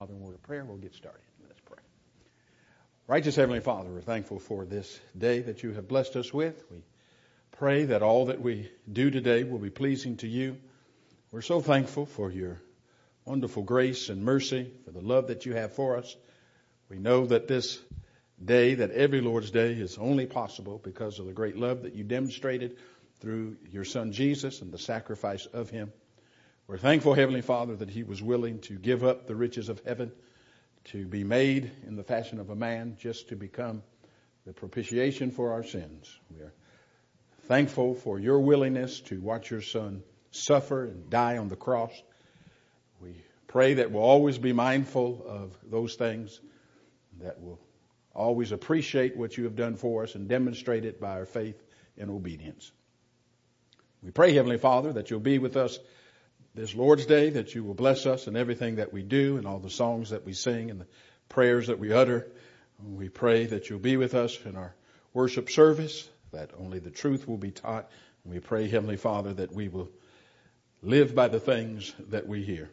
Father, in word of prayer, we'll get started. Let's pray. Righteous Heavenly Father, we're thankful for this day that you have blessed us with. We pray that all that we do today will be pleasing to you. We're so thankful for your wonderful grace and mercy, for the love that you have for us. We know that this day, that every Lord's Day is only possible because of the great love that you demonstrated through your Son Jesus and the sacrifice of him. We're thankful, Heavenly Father, that he was willing to give up the riches of heaven, to be made in the fashion of a man, just to become the propitiation for our sins. We are thankful for your willingness to watch your Son suffer and die on the cross. We pray that we'll always be mindful of those things, that we'll always appreciate what you have done for us and demonstrate it by our faith and obedience. We pray, Heavenly Father, that you'll be with us this Lord's Day, that you will bless us in everything that we do and all the songs that we sing and the prayers that we utter. We pray that you'll be with us in our worship service, that only the truth will be taught. And we pray, Heavenly Father, that we will live by the things that we hear.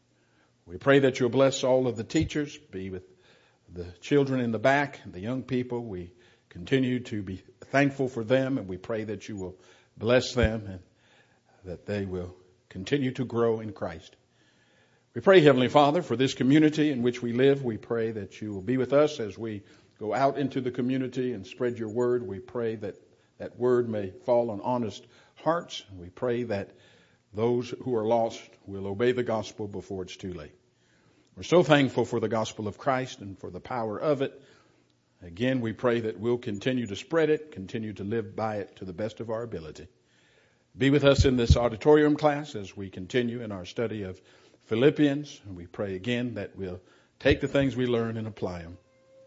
We pray that you'll bless all of the teachers, be with the children in the back, the young people. We continue to be thankful for them, and we pray that you will bless them and that they will continue to grow in Christ. We pray, Heavenly Father, for this community in which we live. We pray that you will be with us as we go out into the community and spread your word. We pray that that word may fall on honest hearts. We pray that those who are lost will obey the gospel before it's too late. We're so thankful for the gospel of Christ and for the power of it. Again, we pray that we'll continue to spread it, continue to live by it to the best of our ability. Be with us in this auditorium class as we continue in our study of Philippians. And we pray again that we'll take the things we learn and apply them.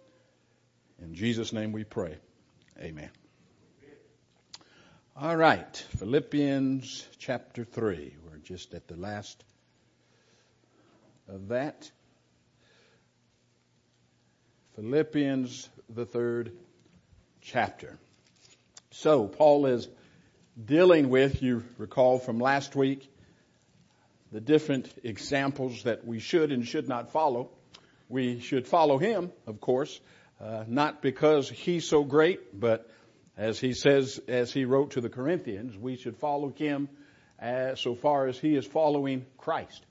In Jesus' name we pray. Amen. All right. Philippians chapter 3. We're just at the last of that. Philippians, the 3rd chapter. So, Paul is dealing with, you recall from last week, the different examples that we should and should not follow. We should follow him, of course, not because he's so great, but as he says, as he wrote to the Corinthians, we should follow him so far as he is following Christ.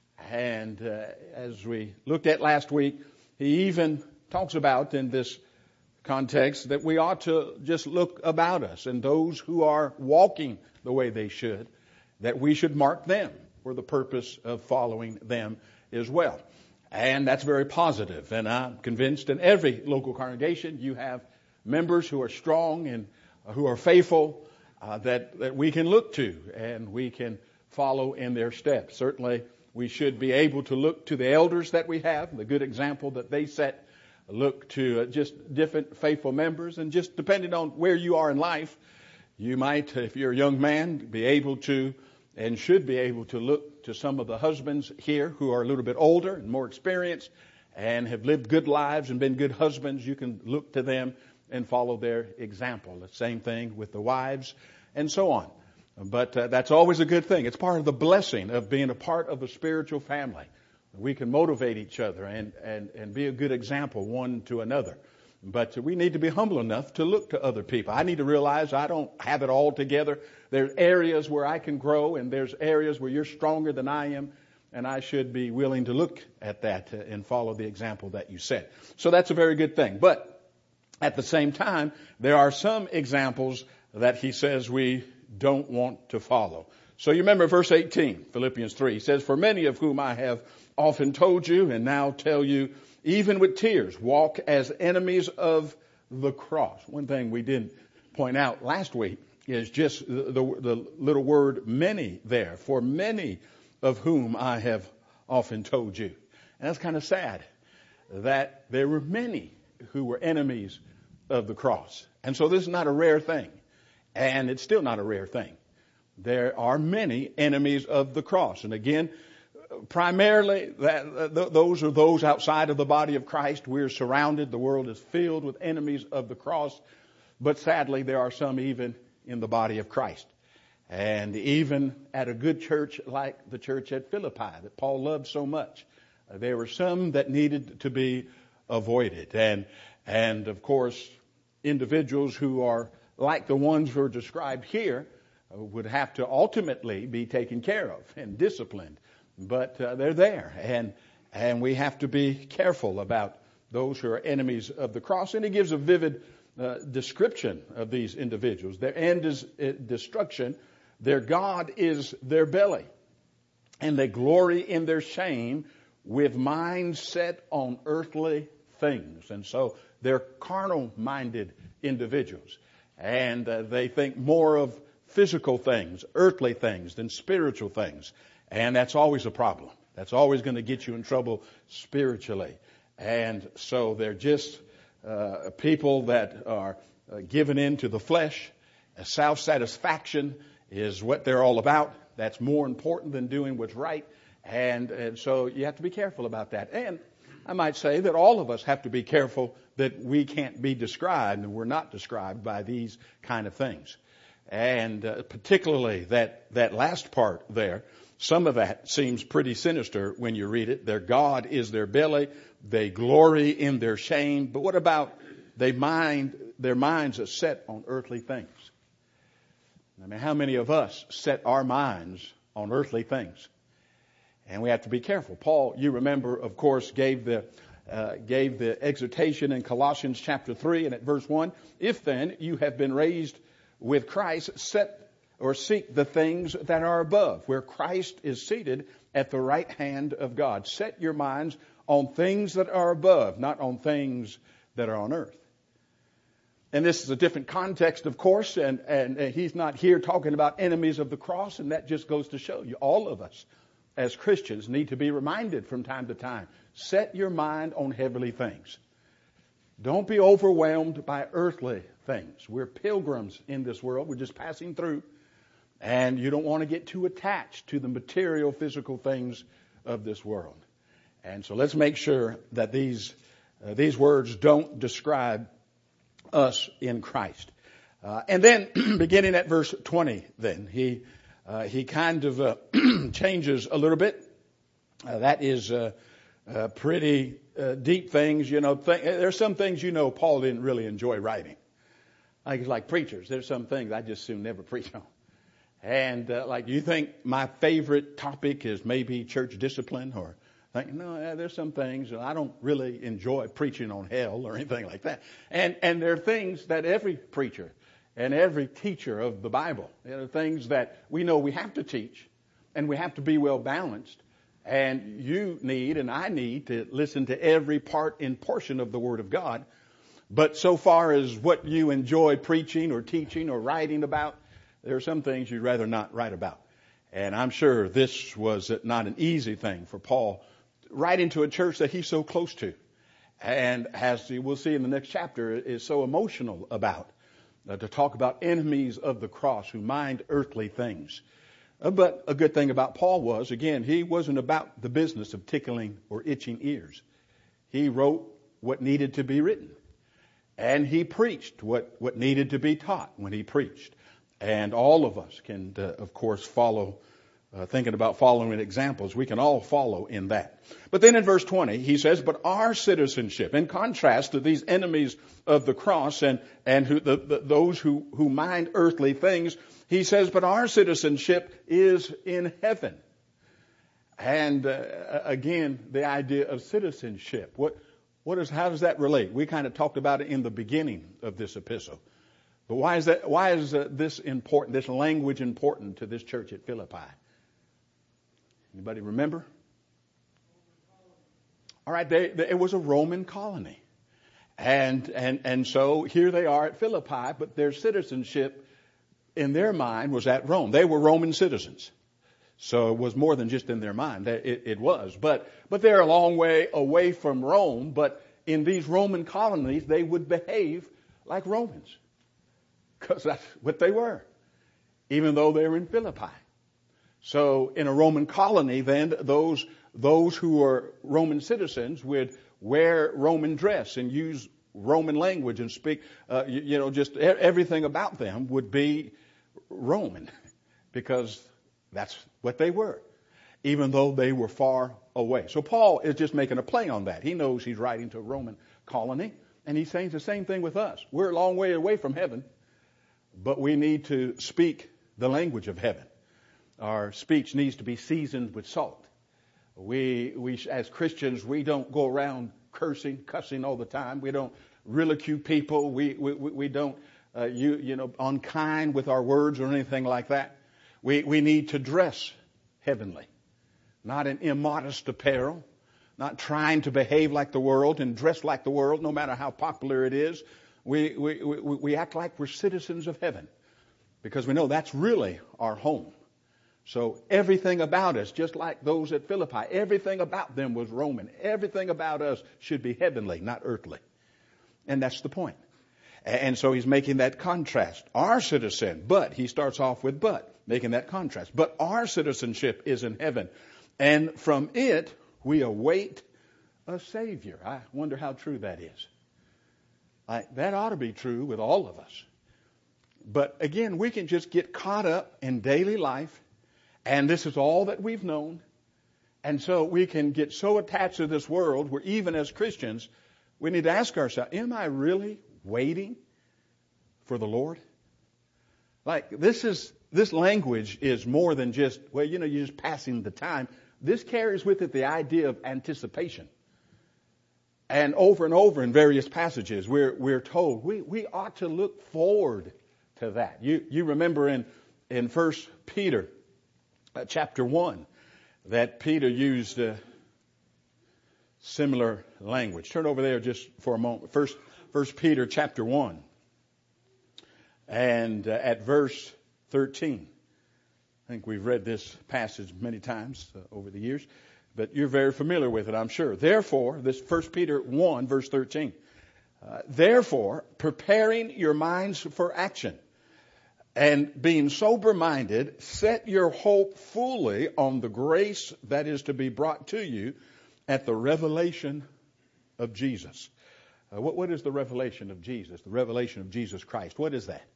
And as we looked at last week, he even talks about in this context that we ought to just look about us, and those who are walking the way they should, that we should mark them for the purpose of following them as well. And that's very positive. And I'm convinced in every local congregation you have members who are strong and who are faithful that we can look to and we can follow in their steps. Certainly we should be able to look to the elders that we have, the good example that they set. Look to just different faithful members, and just depending on where you are in life, you might, if you're a young man, be able to and should be able to look to some of the husbands here who are a little bit older and more experienced and have lived good lives and been good husbands. You can look to them and follow their example. The same thing with the wives and so on. But that's always a good thing. It's part of the blessing of being a part of a spiritual family. We can motivate each other and be a good example one to another. But we need to be humble enough to look to other people. I need to realize I don't have it all together. There's areas where I can grow, and there's areas where you're stronger than I am, and I should be willing to look at that and follow the example that you set. So that's a very good thing. But at the same time, there are some examples that he says we don't want to follow. So you remember verse 18, Philippians 3. He says, "For many of whom I have often told you and now tell you, even with tears, walk as enemies of the cross." One thing we didn't point out last week is just the little word many there. For many of whom I have often told you. And that's kind of sad that there were many who were enemies of the cross. And so this is not a rare thing. And it's still not a rare thing. There are many enemies of the cross. And again, primarily, those are those outside of the body of Christ. We're surrounded. The world is filled with enemies of the cross. But sadly, there are some even in the body of Christ. And even at a good church like the church at Philippi that Paul loved so much, There were some that needed to be avoided. And of course, individuals who are like the ones who are described here would have to ultimately be taken care of and disciplined. But they're there. And we have to be careful about those who are enemies of the cross. And he gives a vivid description of these individuals. Their end is destruction. Their God is their belly. And they glory in their shame with minds set on earthly things. And so they're carnal-minded individuals. And they think more of physical things, earthly things, than spiritual things. And that's always a problem. That's always going to get you in trouble spiritually. And so they're just people that are given into the flesh. Self-satisfaction is what they're all about. That's more important than doing what's right. And so you have to be careful about that. And I might say that all of us have to be careful that we can't be described, and we're not described by these kind of things. And particularly that last part there, some of that seems pretty sinister when you read it. Their God is their belly. They glory in their shame. But what about their minds are set on earthly things? I mean, how many of us set our minds on earthly things? And we have to be careful. Paul, you remember, of course, gave the exhortation in Colossians chapter 3 and at verse 1. If then you have been raised with Christ, seek the things that are above, where Christ is seated at the right hand of God. Set your minds on things that are above, not on things that are on earth. And this is a different context, of course, and he's not here talking about enemies of the cross, and that just goes to show you, all of us as Christians need to be reminded from time to time. Set your mind on heavenly things. Don't be overwhelmed by earthly things. We're pilgrims in this world. We're just passing through. And you don't want to get too attached to the material, physical things of this world. And so let's make sure that these words don't describe us in Christ. And then, beginning at verse 20, then, he kind of changes a little bit. That is pretty deep things. There's some things, Paul didn't really enjoy writing. Like preachers, there's some things I just soon never preach on. And you think my favorite topic is maybe church discipline, or no, there's some things I don't really enjoy preaching on hell or anything like that. And there are things that every preacher and every teacher of the Bible, things that we know we have to teach, and we have to be well balanced. And you need and I need to listen to every part and portion of the Word of God. But so far as what you enjoy preaching or teaching or writing about, there are some things you'd rather not write about. And I'm sure this was not an easy thing for Paul, writing to a church that he's so close to. And as we'll see in the next chapter, is so emotional about, to talk about enemies of the cross who mind earthly things. But a good thing about Paul was, again, he wasn't about the business of tickling or itching ears. He wrote what needed to be written. And he preached what needed to be taught when he preached. And all of us can, of course, follow, thinking about following examples, we can all follow in that. But then in verse 20, he says, but our citizenship, in contrast to these enemies of the cross and those who mind earthly things, he says, but our citizenship is in heaven. And again, the idea of citizenship. How does that relate? We kind of talked about it in the beginning of this epistle. But why is that? Why is this important? This language important to this church at Philippi? Anybody remember? All right, it was a Roman colony, and so here they are at Philippi, but their citizenship in their mind was at Rome. They were Roman citizens, so it was more than just in their mind. It was, but they're a long way away from Rome. But in these Roman colonies, they would behave like Romans, because that's what they were, even though they were in Philippi. So in a Roman colony, then those who were Roman citizens would wear Roman dress and use Roman language and speak, just everything about them would be Roman, because that's what they were. even though they were far away. So Paul is just making a play on that. He knows he's writing to a Roman colony, and he's saying the same thing with us. We're a long way away from heaven, but we need to speak the language of heaven. Our speech needs to be seasoned with salt. We as Christians, we don't go around cussing all the time. We don't ridicule people. We don't unkind with our words or anything like that. We need to dress heavenly, not in immodest apparel, not trying to behave like the world and dress like the world, no matter how popular it is. We act like we're citizens of heaven because we know that's really our home. So everything about us, just like those at Philippi, everything about them was Roman. Everything about us should be heavenly, not earthly. And that's the point. And so he's making that contrast. Our citizen, but, he starts off with but, making that contrast. But our citizenship is in heaven. And from it, we await a Savior. I wonder how true that is. That ought to be true with all of us. But again, we can just get caught up in daily life, and this is all that we've known. And so we can get so attached to this world where even as Christians, we need to ask ourselves, am I really waiting for the Lord? This language is more than just, you're just passing the time. This carries with it the idea of anticipation. And over in various passages, we're told we ought to look forward to that. You remember in 1 Peter chapter 1 that Peter used similar language. Turn over there just for a moment. First Peter chapter 1 and at verse 13. I think we've read this passage many times over the years, but you're very familiar with it, I'm sure. Therefore, this 1 Peter 1 verse 13. Therefore, preparing your minds for action and being sober-minded, set your hope fully on the grace that is to be brought to you at the revelation of Jesus. What is the revelation of Jesus? The revelation of Jesus Christ. What is that?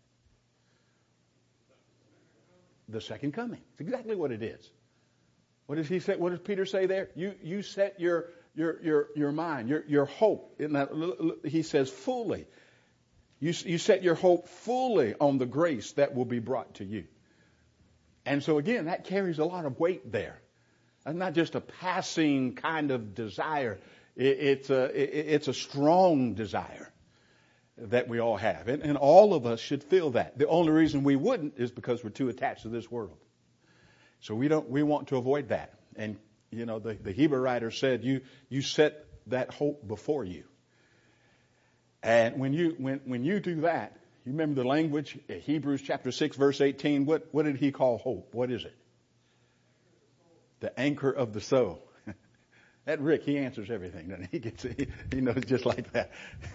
The second coming. It's exactly what it is. What does he say? What does Peter say there? You set your mind, your hope. In that, he says fully. You set your hope fully on the grace that will be brought to you. And so again, that carries a lot of weight there. It's not just a passing kind of desire. It's a strong desire that we all have. And all of us should feel that. The only reason we wouldn't is because we're too attached to this world. So we want to avoid that. And, the Hebrew writer said, you set that hope before you. And when you do that, you remember the language, Hebrews chapter 6, verse 18, what did he call hope? What is it? The anchor of the soul. That Rick, he answers everything, doesn't he? He knows just like that.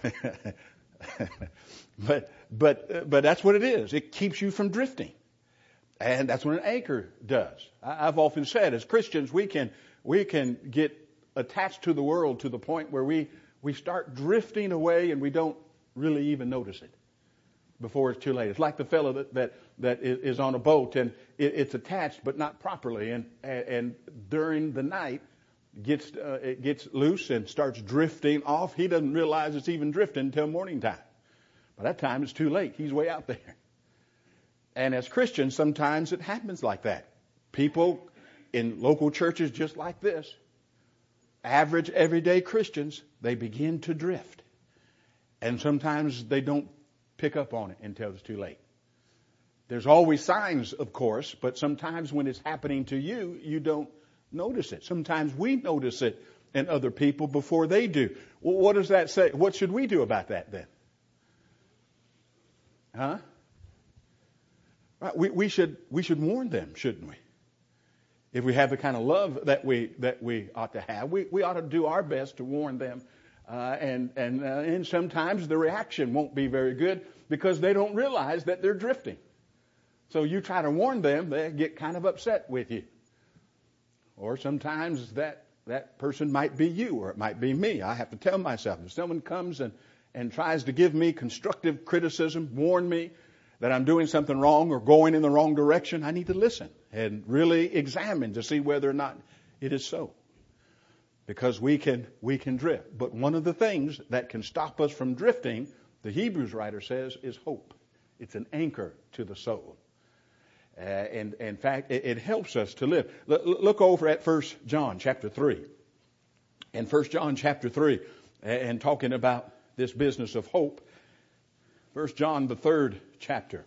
But that's what it is. It keeps you from drifting. And that's what an anchor does. I've often said, as Christians, we can get attached to the world to the point where we start drifting away and we don't really even notice it before it's too late. It's like the fellow that is on a boat and it's attached but not properly, and during the night it gets loose and starts drifting off. He doesn't realize it's even drifting until morning time. By that time it's too late. He's way out there. And as Christians, sometimes it happens like that. People in local churches just like this, average everyday Christians, they begin to drift. And sometimes they don't pick up on it until it's too late. There's always signs, of course, but sometimes when it's happening to you, you don't notice it. Sometimes we notice it in other people before they do. Well, what does that say? What should we do about that then? Huh? Right, we should warn them, shouldn't we? If we have the kind of love that we ought to have, we ought to do our best to warn them. And sometimes the reaction won't be very good because they don't realize that they're drifting. So you try to warn them, they get kind of upset with you. Or sometimes that person might be you, or it might be me. I have to tell myself, if someone comes and tries to give me constructive criticism, warn me, that I'm doing something wrong or going in the wrong direction, I need to listen and really examine to see whether or not it is so. Because we can drift. But one of the things that can stop us from drifting, the Hebrews writer says, is hope. It's an anchor to the soul. And in fact, it helps us to live. Look over at 1 John chapter 3. In 1 John chapter 3, and talking about this business of hope, 1 John the 3rd chapter,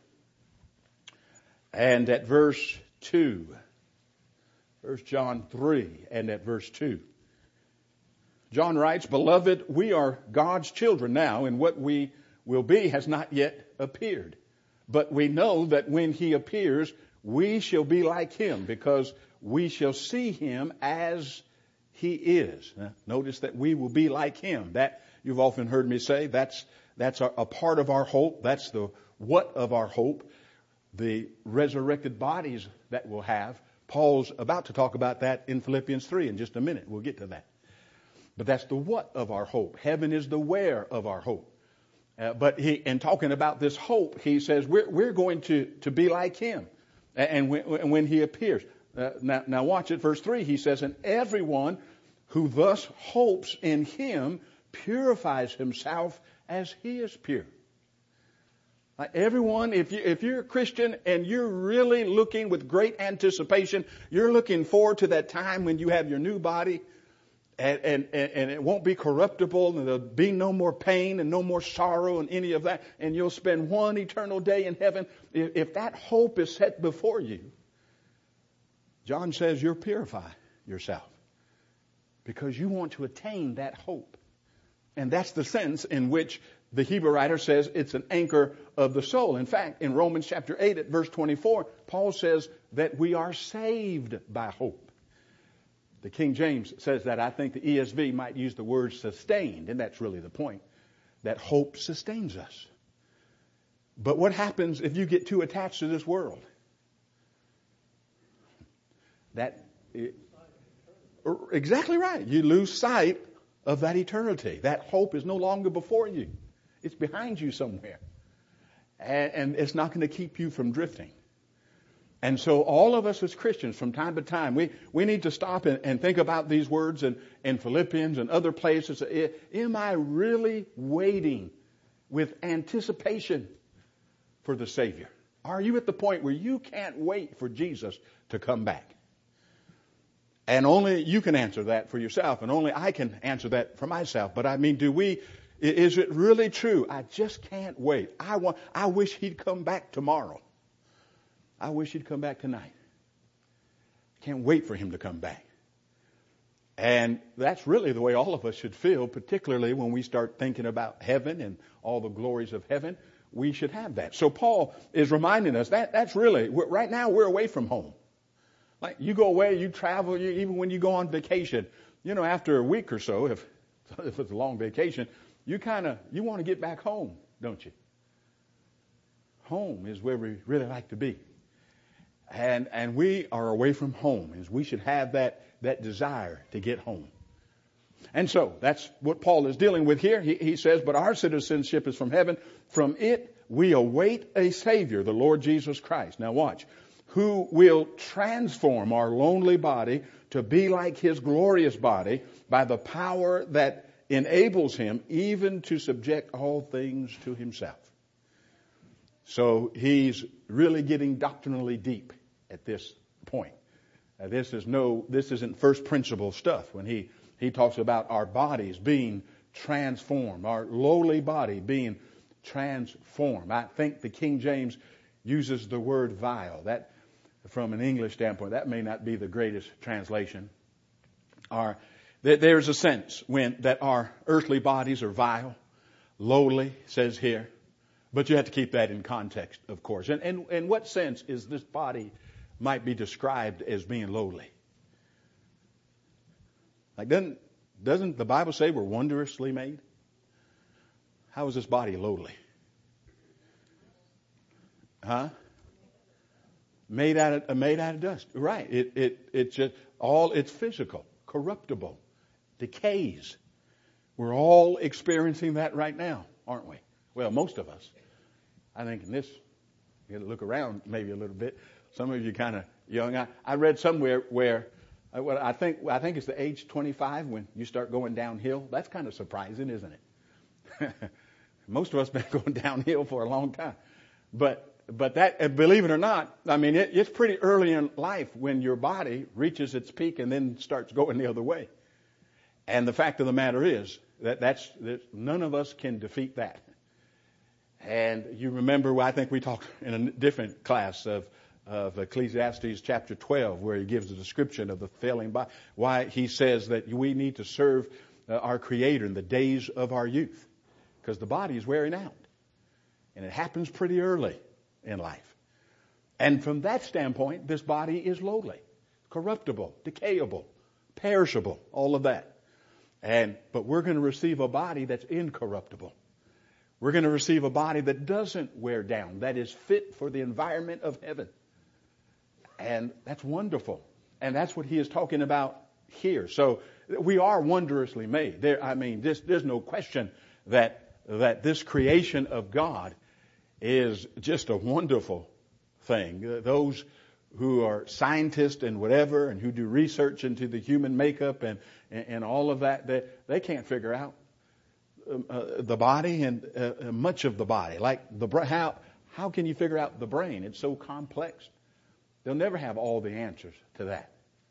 and at verse 2. 1 John 3 and at verse 2. John writes, "Beloved, we are God's children now, and what we will be has not yet appeared. But we know that when he appears, we shall be like him, because we shall see him as he is." Now, notice that we will be like him. That you've often heard me say, that's a part of our hope. That's the what of our hope. The resurrected bodies that we'll have. Paul's about to talk about that in Philippians 3 in just a minute. We'll get to that. But that's the what of our hope. Heaven is the where of our hope. But in talking about this hope, he says we're going to be like him, and when he appears. Now watch it, verse 3. He says, "And everyone who thus hopes in him purifies himself as he is pure." Everyone, if you're a Christian and you're really looking with great anticipation, you're looking forward to that time when you have your new body. And it won't be corruptible, and there'll be no more pain and no more sorrow and any of that, and you'll spend one eternal day in heaven. If that hope is set before you, John says you'll purify yourself because you want to attain that hope. And that's the sense in which the Hebrew writer says it's an anchor of the soul. In fact, in Romans chapter 8 at verse 24, Paul says that we are saved by hope. The King James says that. I think the ESV might use the word sustained, and that's really the point, that hope sustains us. But what happens if you get too attached to this world? Exactly right. You lose sight of that eternity. That hope is no longer before you. It's behind you somewhere. And it's not going to keep you from drifting. And so all of us as Christians, from time to time, we need to stop and think about these words in Philippians and other places. Am I really waiting with anticipation for the Savior? Are you at the point where you can't wait for Jesus to come back? And only you can answer that for yourself, and only I can answer that for myself. But I mean, is it really true? I just can't wait. I wish he'd come back tomorrow. I wish he'd come back tonight. I can't wait for him to come back. And that's really the way all of us should feel, particularly when we start thinking about heaven and all the glories of heaven. We should have that. So Paul is reminding us that's really, right now we're away from home. Like you go away, you travel, even when you go on vacation, after a week or so, if it's a long vacation, you want to get back home, don't you? Home is where we really like to be. And we are away from home, and we should have that desire to get home. And so that's what Paul is dealing with here. He says, but our citizenship is from heaven. From it we await a Savior, the Lord Jesus Christ. Now watch. Who will transform our lonely body to be like his glorious body by the power that enables him even to subject all things to himself. So he's really getting doctrinally deep at this point. This isn't first principle stuff when he talks about our bodies being transformed, our lowly body being transformed. I think the King James uses the word vile. That, from an English standpoint, that may not be the greatest translation. There's a sense that our earthly bodies are vile, lowly, says here. But you have to keep that in context, of course. And in what sense is this body might be described as being lowly? Like, doesn't the Bible say we're wondrously made? How is this body lowly? Huh? Made out of dust. Right. It's just it's physical, corruptible, decays. We're all experiencing that right now, aren't we? Well, most of us. I think in this You got to look around maybe a little bit. Some of you kind of young. I read somewhere where I think it's the age 25 when you start going downhill. That's kind of surprising, isn't it? Most of us been going downhill for a long time. But that, believe it or not, I mean, it's pretty early in life when your body reaches its peak and then starts going the other way. And the fact of the matter is that none of us can defeat that. And you remember, I think we talked in a different class of Ecclesiastes chapter 12, where he gives a description of the failing body. Why he says that we need to serve our Creator in the days of our youth, because the body is wearing out, and it happens pretty early in life. And from that standpoint, this body is lowly, corruptible, decayable, perishable, all of that. But we're going to receive a body that's incorruptible. We're going to receive a body that doesn't wear down, that is fit for the environment of heaven. And that's wonderful. And that's what he is talking about here. So we are wondrously made. There's no question that this creation of God is just a wonderful thing. Those who are scientists and whatever, and who do research into the human makeup and all of that, they can't figure out the body and much of the body. Like how can you figure out the brain? It's so complex. They'll never have all the answers to that.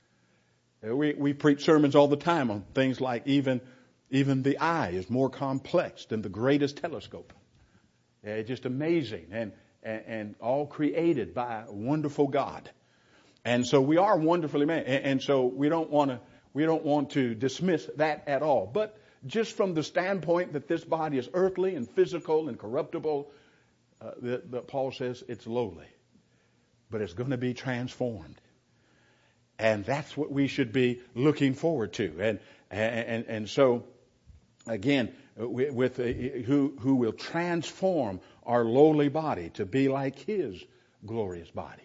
We preach sermons all the time on things like even the eye is more complex than the greatest telescope. It's just amazing and all created by a wonderful God. And so we are wonderfully made. And so we don't want to dismiss that at all. But just from the standpoint that this body is earthly and physical and corruptible, that Paul says it's lowly, but it's going to be transformed. And that's what we should be looking forward to. And so, again, with who will transform our lowly body to be like his glorious body.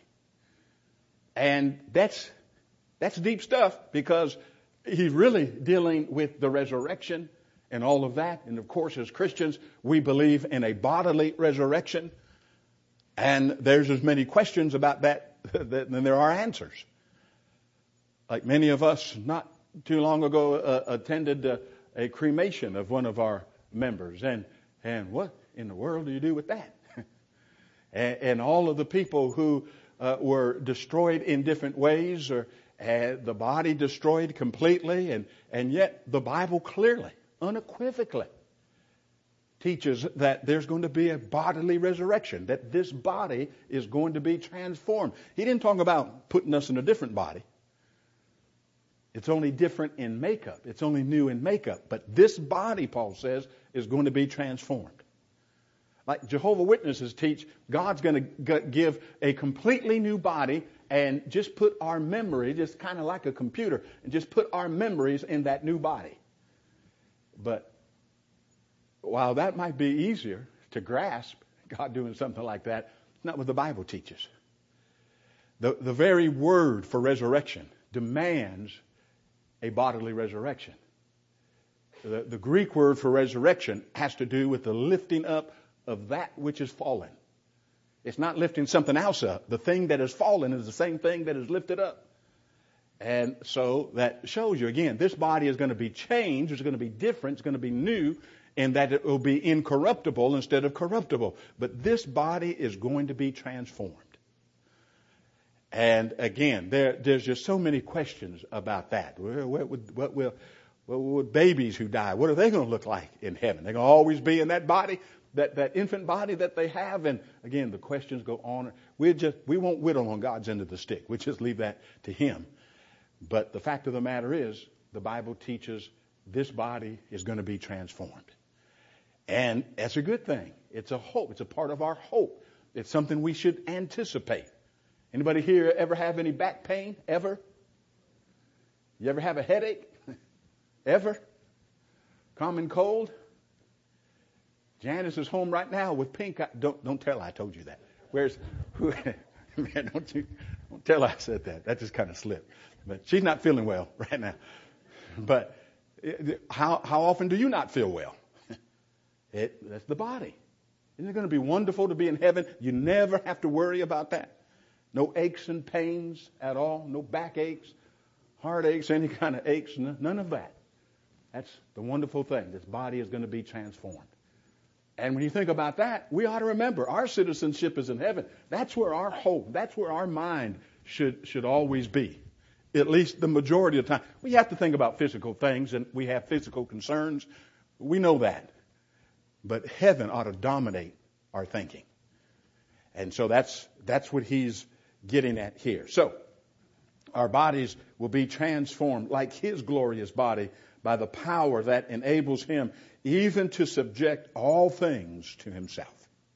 And that's deep stuff, because he's really dealing with the resurrection and all of that. And of course, as Christians, we believe in a bodily resurrection. And there's as many questions about that than there are answers. Like many of us not too long ago attended a cremation of one of our members. And what in the world do you do with that? and all of the people who were destroyed in different ways, or the body destroyed completely, and yet the Bible clearly, unequivocally teaches that there's going to be a bodily resurrection, that this body is going to be transformed. He didn't talk about putting us in a different body. It's only different in makeup. It's only new in makeup. But this body, Paul says, is going to be transformed. Like Jehovah's Witnesses teach, God's going to give a completely new body and just put our memory, just kind of like a computer, and just put our memories in that new body. But while that might be easier to grasp, God doing something like that, it's not what the Bible teaches. The very word for resurrection demands a bodily resurrection. The Greek word for resurrection has to do with the lifting up of that which is fallen. It's not lifting something else up. The thing that is fallen is the same thing that is lifted up. And so that shows you, again, this body is going to be changed. It's going to be different. It's going to be new in that it will be incorruptible instead of corruptible. But this body is going to be transformed. And again, there's just so many questions about that. What would babies who die, what are they going to look like in heaven? They're going to always be in that body, that infant body that they have. And again, the questions go on. We won't whittle on God's end of the stick. We just leave that to him. But the fact of the matter is, the Bible teaches this body is going to be transformed. And that's a good thing. It's a hope. It's a part of our hope. It's something we should anticipate. Anybody here ever have any back pain? Ever? You ever have a headache? Ever? Common cold? Janice is home right now with pink eye. Don't tell her I told you that. Man, don't tell her I said that. That just kind of slipped. But she's not feeling well right now. But how often do you not feel well? That's the body. Isn't it going to be wonderful to be in heaven? You never have to worry about that. No aches and pains at all. No backaches, heartaches, any kind of aches. None of that. That's the wonderful thing. This body is going to be transformed. And when you think about that, we ought to remember our citizenship is in heaven. That's where our hope, that's where our mind should always be. At least the majority of the time. We have to think about physical things, and we have physical concerns. We know that. But heaven ought to dominate our thinking. And so that's what he's getting at here. So our bodies will be transformed like his glorious body by the power that enables him even to subject all things to himself.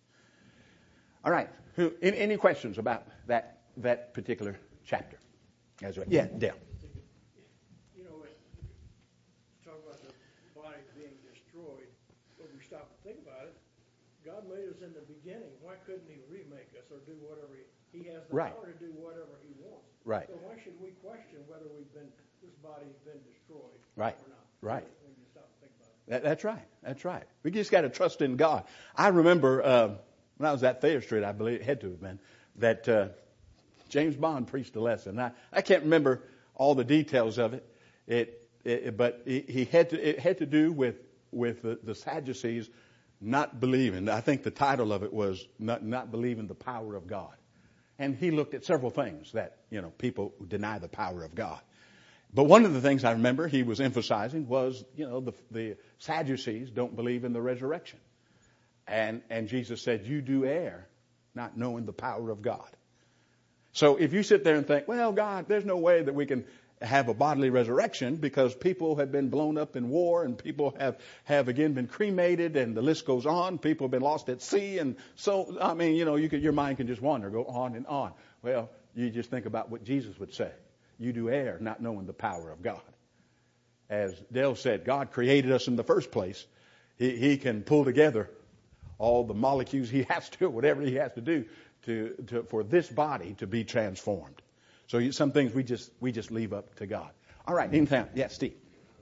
All right. Any questions about that particular chapter? Yeah, Dale. You know, talk about the body being destroyed, but we stop and think about it. God made us in the beginning. Why couldn't he remake us or do whatever he has the power to do whatever he wants? Right. So why should we question whether this body's been destroyed right. or not? Right. When you stop and think about it. That's right. That's right. We just got to trust in God. I remember when I was at Thayer Street, I believe it had to have been, that James Bond preached a lesson. I can't remember all the details of it. But it had to do with the Sadducees not believing. I think the title of it was not believing the power of God. And he looked at several things that, people who deny the power of God. But one of the things I remember he was emphasizing was, the Sadducees don't believe in the resurrection. And Jesus said, you do err, not knowing the power of God. So if you sit there and think, well, God, there's no way that we can have a bodily resurrection because people have been blown up in war and people have again been cremated and the list goes on. People have been lost at sea. And so, your mind can just wander, go on and on. Well, you just think about what Jesus would say. You do err, not knowing the power of God. As Dale said, God created us in the first place. He can pull together all the molecules he has to, whatever he has to do for this body to be transformed. So some things we just leave up to God. All right, anything? Yeah, Steve.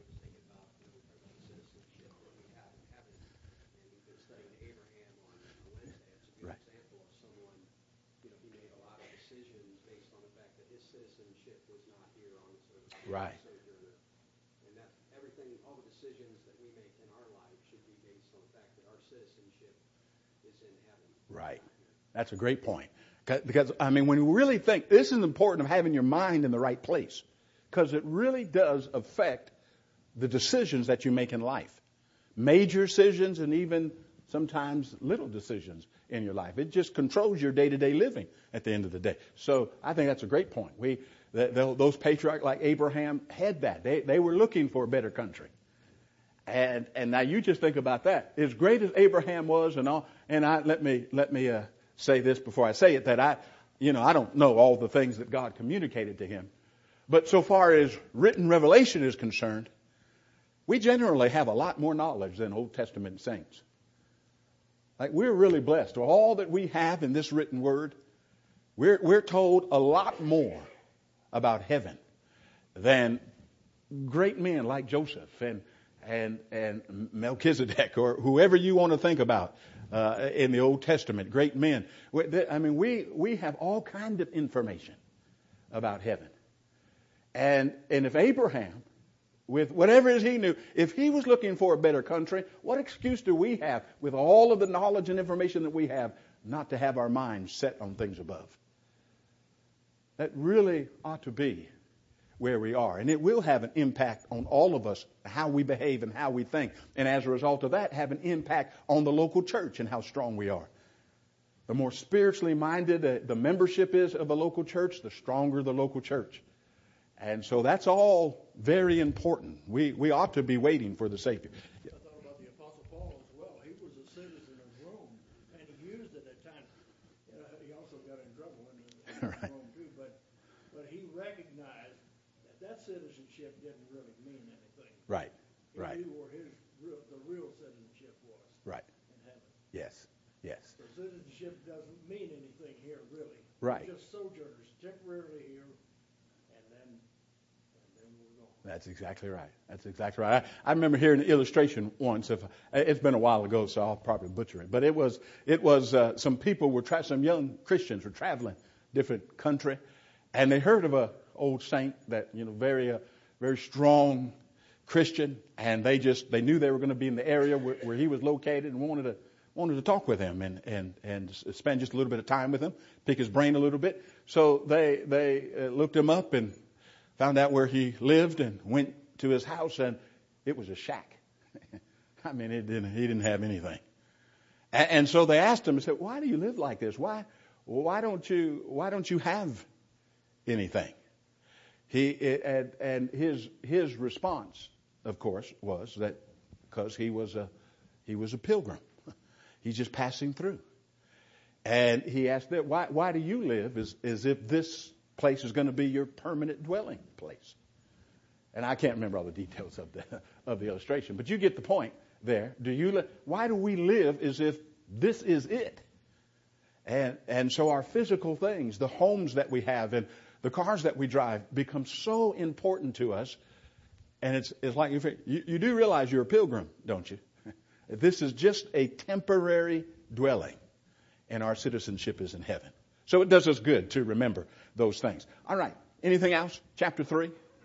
Right. Right. And that everything, all the decisions that we make in our life should be based on the fact that our citizenship is in heaven. Right. That's a great point. Because, when you really think, this is important of having your mind in the right place. Because it really does affect the decisions that you make in life. Major decisions and even sometimes little decisions in your life. It just controls your day-to-day living at the end of the day. So I think that's a great point. Those patriarchs like Abraham had that. They were looking for a better country. And now you just think about that. As great as Abraham was let me say this before I say it, that I don't know all the things that God communicated to him. But so far as written revelation is concerned, we generally have a lot more knowledge than Old Testament saints. Like, we're really blessed. All that we have in this written word, we're told a lot more about heaven than great men like Joseph and Melchizedek or whoever you want to think about in the Old Testament, great men. We have all kinds of information about heaven. And if Abraham, with whatever it is he knew, if he was looking for a better country, what excuse do we have with all of the knowledge and information that we have not to have our minds set on things above? That really ought to be where we are. And it will have an impact on all of us, how we behave and how we think. And as a result of that, have an impact on the local church and how strong we are. The more spiritually minded the membership is of a local church, the stronger the local church. And so that's all very important. We ought to be waiting for the Savior. I thought about the Apostle Paul as well. He was a citizen of Rome, and he used it at times. He also got in trouble in Right. Rome too, but he recognized that citizenship didn't really mean anything. Right. He Right. knew where the real citizenship was. Right. In heaven. Yes. Yes. So citizenship doesn't mean anything here, really. Right. We're just sojourners, temporarily here, and then we're gone. That's exactly right. That's exactly right. I remember hearing an illustration once. It's been a while ago, so I'll probably butcher it. But it was some people were some young Christians were traveling different country, and they heard of a old saint that very strong Christian, and they knew they were going to be in the area where he was located and wanted to talk with him and spend just a little bit of time with him, pick his brain a little bit. So they looked him up and found out where he lived and went to his house, and it was a shack. I mean, he didn't have anything. And so they asked him and said, "Why do you live like this? Why don't you have anything?" His response, of course, was that because he was a pilgrim. He's just passing through. And he asked them, why do you live as if this place is going to be your permanent dwelling place? And I can't remember all the details of the illustration, but you get the point there. Why do we live as if this is it? And so our physical things, the homes that we have and the cars that we drive become so important to us. And it's like you do realize you're a pilgrim, don't you? This is just a temporary dwelling, and our citizenship is in heaven. So it does us good to remember those things. All right. Anything else? Chapter 3.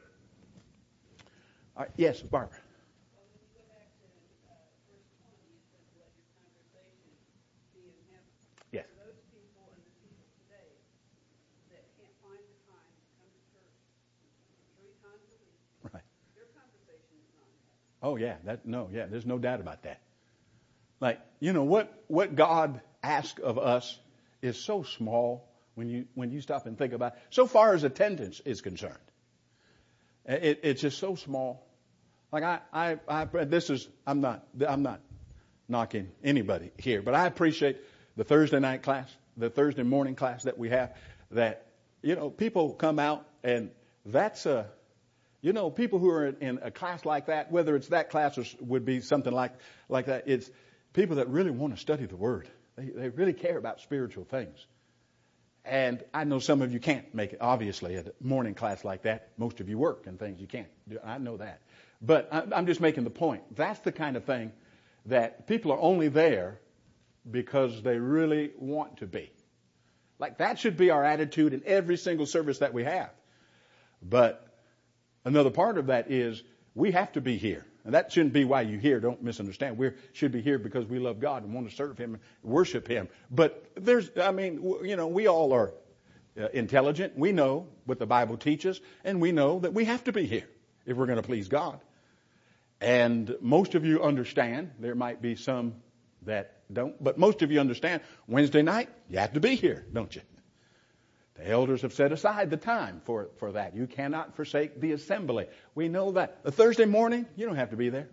All right. Yes, Barbara. Well, when you go back to verse 20, it says, "Let your conversation be in heaven." Yes. For those people and the people today that can't find the time to come to church 3 times a week, Right. your conversation is not in heaven. Oh yeah. There's no doubt about that. Like, what God asks of us is so small when you stop and think about it. So far as attendance is concerned, it's just so small. Like I'm not knocking anybody here, but I appreciate the Thursday night class, the Thursday morning class that we have. That people come out, and that's people who are in a class like that, whether it's that class or would be something like that. It's people that really want to study the Word. They really care about spiritual things. And I know some of you can't make it, obviously, at a morning class like that. Most of you work and things you can't do. I know that. But I'm just making the point. That's the kind of thing that people are only there because they really want to be. Like, that should be our attitude in every single service that we have. But another part of that is we have to be here. And that shouldn't be why you're here. Don't misunderstand. We should be here because we love God and want to serve Him and worship Him. But we all are intelligent. We know what the Bible teaches, and we know that we have to be here if we're going to please God. And most of you understand. There might be some that don't, but most of you understand. Wednesday night, you have to be here, don't you? The elders have set aside the time for that. You cannot forsake the assembly. We know that. A Thursday morning, you don't have to be there.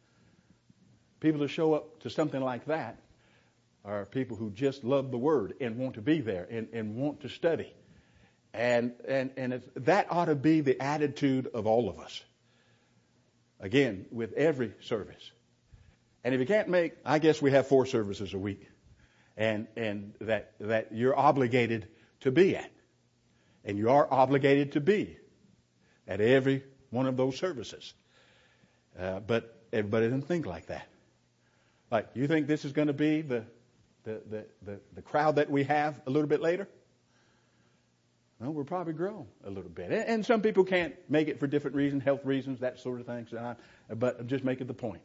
People who show up to something like that are people who just love the Word and want to be there and want to study. And that ought to be the attitude of all of us. Again, with every service. And if you can't make, I guess we have 4 services a week. And that you're obligated to be at. And you are obligated to be at every one of those services. But everybody doesn't think like that. Like, you think this is going to be the crowd that we have a little bit later? Well, we'll probably grow a little bit. And some people can't make it for different reasons, health reasons, that sort of thing. But I'm just making the point.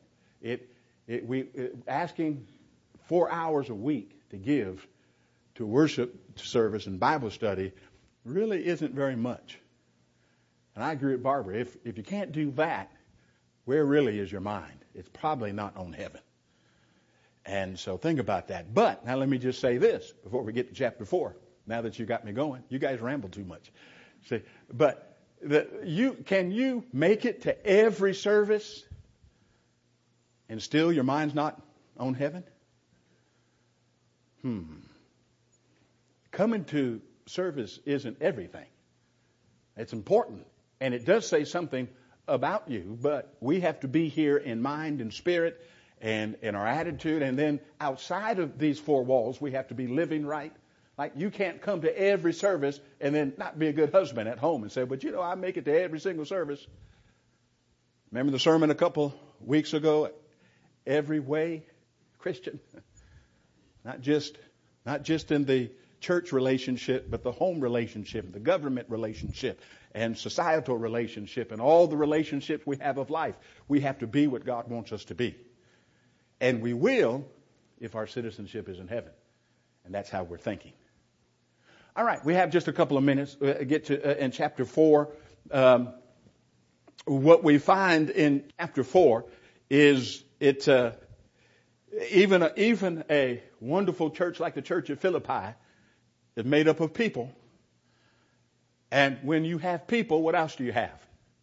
Asking 4 hours a week to give to worship service and Bible study really isn't very much. And I agree with Barbara. If you can't do that, where really is your mind? It's probably not on heaven. And so think about that. But now let me just say this before we get to chapter 4. Now that you got me going, you guys ramble too much. See, but can you make it to every service and still your mind's not on heaven? Coming to service isn't everything. It's important, and it does say something about you, but we have to be here in mind and spirit and in our attitude, and then outside of these 4 walls, we have to be living right. Like, you can't come to every service and then not be a good husband at home and say, but I make it to every single service. Remember the sermon a couple weeks ago? Every way Christian. Not just in the church relationship, but the home relationship, the government relationship, and societal relationship, and all the relationships we have of life. We have to be what God wants us to be. And we will if our citizenship is in heaven. And that's how we're thinking. All right, we have just a couple of minutes. Get to in chapter 4. What we find in chapter 4 is even a wonderful church like the church at Philippi is made up of people. And when you have people, what else do you have?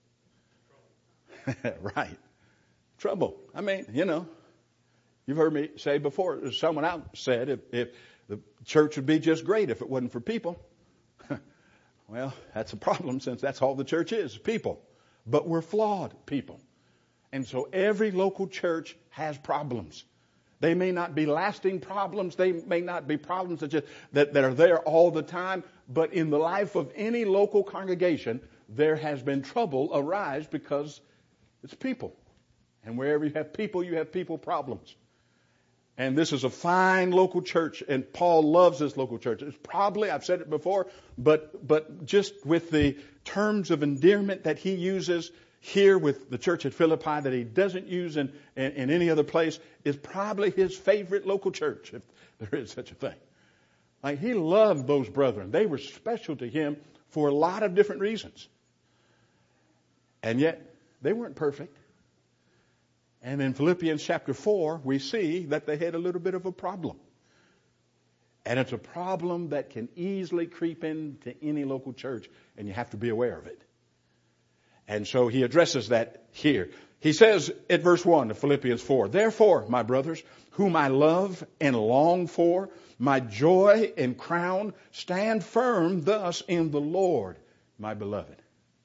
Right. Trouble. I mean, you've heard me say before, someone else said, if the church would be just great if it wasn't for people. Well, that's a problem since that's all the church is, people. But we're flawed people. And so every local church has problems. They may not be lasting problems. They may not be problems that are there all the time. But in the life of any local congregation, there has been trouble arise because it's people. And wherever you have people problems. And this is a fine local church, and Paul loves this local church. It's probably, I've said it before, but just with the terms of endearment that he uses here with the church at Philippi that he doesn't use in any other place, is probably his favorite local church, if there is such a thing. Like, he loved those brethren. They were special to him for a lot of different reasons. And yet, they weren't perfect. And in Philippians chapter 4, we see that they had a little bit of a problem. And it's a problem that can easily creep into any local church, and you have to be aware of it. And so he addresses that here. He says at verse 1 of Philippians 4, "Therefore, my brothers, whom I love and long for, my joy and crown, stand firm thus in the Lord, my beloved."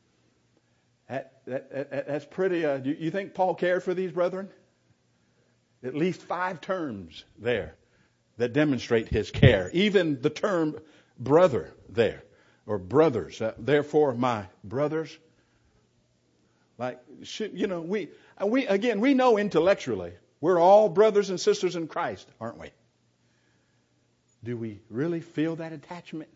That's pretty, you think Paul cared for these brethren? At least 5 terms there that demonstrate his care. Even the term brother there, or brothers. Therefore, my brothers. Like, we know intellectually we're all brothers and sisters in Christ, aren't we? Do we really feel that attachment?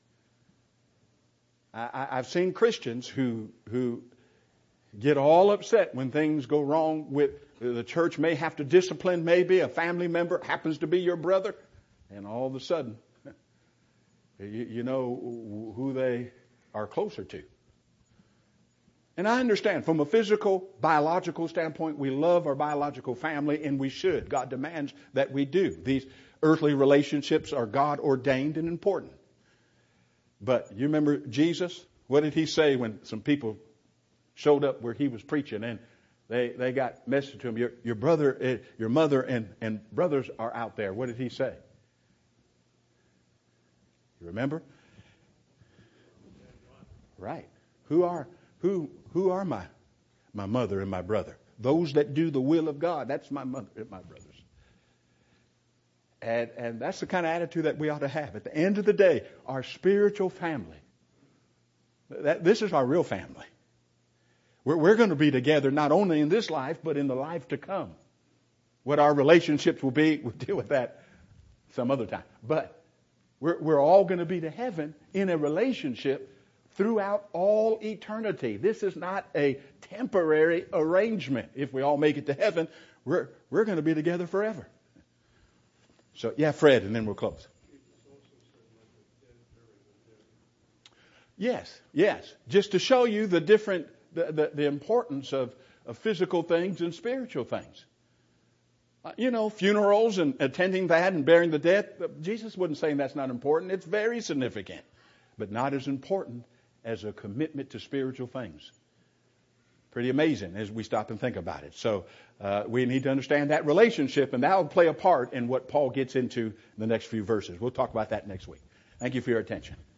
I've seen Christians who get all upset when things go wrong with the church. May have to discipline maybe a family member, happens to be your brother, and all of a sudden you know who they are closer to. And I understand from a physical, biological standpoint, we love our biological family, and we should. God demands that we do. These earthly relationships are God ordained and important. But you remember Jesus? What did he say when some people showed up where he was preaching, and they got message to him, your brother, your mother and brothers are out there. What did he say? You remember? Right. Who are my mother and my brother? Those that do the will of God. That's my mother and my brothers. And that's the kind of attitude that we ought to have. At the end of the day, our spiritual family. This is our real family. We're going to be together not only in this life, but in the life to come. What our relationships will be, we'll deal with that some other time. But we're all going to be to heaven in a relationship throughout all eternity. This is not a temporary arrangement. If we all make it to heaven, we're going to be together forever. So, yeah, Fred, and then we'll close. Yes. Just to show you the different, the importance of physical things and spiritual things. Funerals and attending that and burying the dead. Jesus wasn't saying that's not important. It's very significant, but not as important as a commitment to spiritual things. Pretty amazing as we stop and think about it. So we need to understand that relationship, and that will play a part in what Paul gets into in the next few verses. We'll talk about that next week. Thank you for your attention.